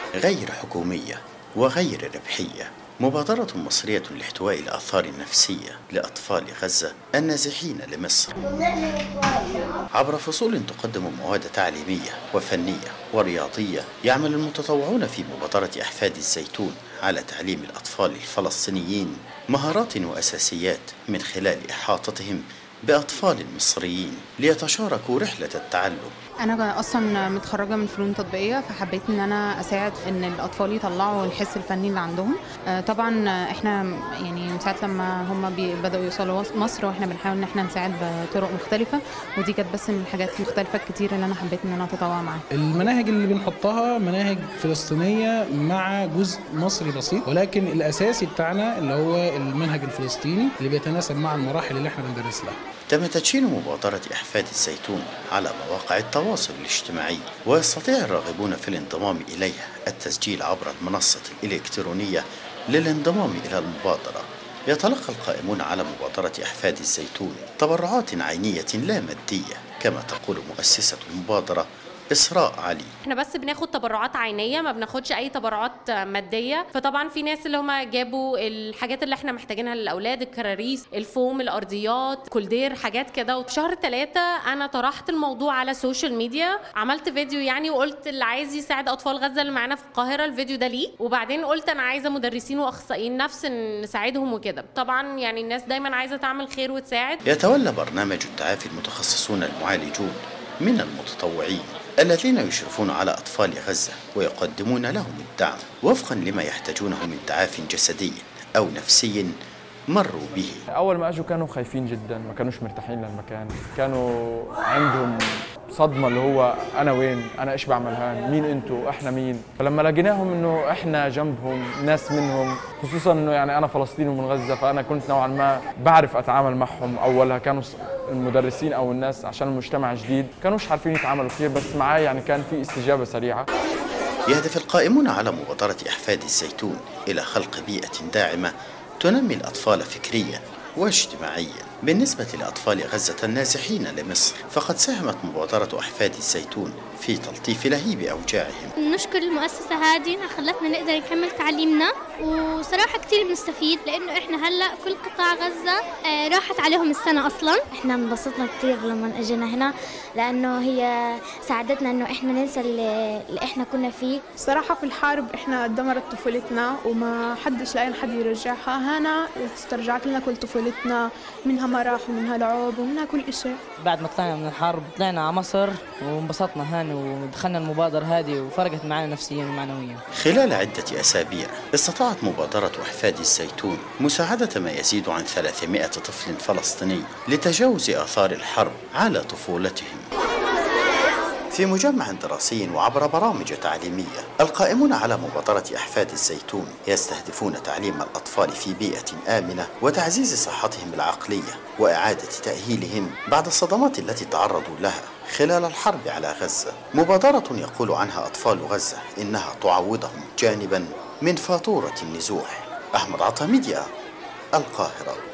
غير حكومية وغير ربحية، مبادرة مصرية لاحتواء الآثار النفسية لأطفال غزة النازحين لمصر عبر فصول تقدم مواد تعليمية وفنية ورياضية. يعمل المتطوعون في مبادرة أحفاد الزيتون على تعليم الأطفال الفلسطينيين مهارات وأساسيات من خلال إحاطتهم بأطفال مصريين ليتشاركوا رحلة التعلم. أنا أصلا متخرجة من فنون تطبيقية، فحبيت إن أنا أساعد إن الأطفال يطلعوا الحس الفني اللي عندهم. طبعا إحنا يعني من ساعة لما هم بدأوا يوصلوا مصر وإحنا بنحاول إن إحنا نساعد بطرق مختلفة، ودي كانت بس من الحاجات المختلفة الكتير اللي أنا حبيت إن أنا أتطوع معاها. المناهج اللي بنحطها مناهج فلسطينية مع جزء مصري بسيط، ولكن الأساسي بتاعنا اللي هو المنهج الفلسطيني اللي بيتناسب مع المراحل اللي إحنا بندرس لها. تم تدشين مبادرة أحفاد الزيتون على مواقع التواصل الاجتماعي، ويستطيع الراغبون في الانضمام إليها التسجيل عبر المنصة الإلكترونية للانضمام إلى المبادرة. يتلقى القائمون على مبادرة أحفاد الزيتون تبرعات عينية لا مادية، كما تقول مؤسسة المبادرة إسراء علي. احنا بس بناخد تبرعات عينيه، ما بناخدش اي تبرعات ماديه. فطبعا في ناس اللي هم جابوا الحاجات اللي احنا محتاجينها للاولاد، الكراريس، الفوم، الارضيات، كولدير، حاجات كده. وفي شهر 3 انا طرحت الموضوع على السوشيال ميديا، عملت فيديو يعني وقلت اللي عايز يساعد اطفال غزه اللي معانا في القاهره الفيديو ده ليه. وبعدين قلت انا عايزه مدرسين واخصائيين نفس نساعدهم وكده. طبعا يعني الناس دايما عايزه تعمل خير وتساعد. يتولى برنامج التعافي المتخصصون المعالجون من المتطوعين الذين يشرفون على أطفال غزة ويقدمون لهم الدعم وفقا لما يحتاجونه من تعافي جسدي أو نفسي مروا به. أول ما أجوا كانوا خايفين جدا، ما كانوش مرتاحين للمكان، كانوا عندهم صدمة اللي هو أنا وين؟ أنا إيش بعمل هان؟ مين أنتوا؟ إحنا مين؟ فلما لقيناهم إنه إحنا جنبهم، ناس منهم، خصوصا إنه يعني أنا فلسطيني ومن غزة، فأنا كنت نوعا ما بعرف أتعامل معهم. أولها كانوا المدرسين أو الناس عشان المجتمع جديد كانوش عارفين يتعاملوا كثير، بس معاي يعني كان في استجابة سريعة. يهدف القائمون على مبادرة أحفاد الزيتون إلى خلق بيئة داعمة تنمي الأطفال فكرياً واجتماعياً. بالنسبة لأطفال غزة النازحين لمصر، فقد ساهمت مبادرة أحفاد الزيتون في تلطيف لهيب أوجاعهم. نشكر المؤسسة هذه انها خلتنا نقدر نكمل تعليمنا، وصراحة كتير بنستفيد لأنه إحنا هلأ كل قطاع غزة راحت عليهم السنة أصلاً. إحنا انبسطنا كتير لما اجينا هنا، لأنه هي ساعدتنا إنه إحنا ننسى اللي إحنا كنا فيه. صراحة في الحرب إحنا دمرت طفولتنا وما حدش لاقي حد يرجعها. هنا استرجعت لنا كل طفولتنا، منها مرح ومنها لعب ومنها كل شيء. بعد ما طلعنا من الحرب طلعنا على مصر وانبسطنا هان ودخلنا المبادرة هذه وفرقت معنا نفسيا ومعنويا. خلال عدة أسابيع استطاعت مبادرة أحفاد الزيتون مساعدة ما يزيد عن 300 طفل فلسطيني لتجاوز آثار الحرب على طفولتهم. في مجمع دراسي وعبر برامج تعليمية، القائمون على مبادرة أحفاد الزيتون يستهدفون تعليم الأطفال في بيئة آمنة وتعزيز صحتهم العقلية وإعادة تأهيلهم بعد الصدمات التي تعرضوا لها خلال الحرب على غزة. مبادرة يقول عنها أطفال غزة إنها تعوضهم جانبا من فاتورة النزوح. أحمد عطا، ميديا، القاهرة.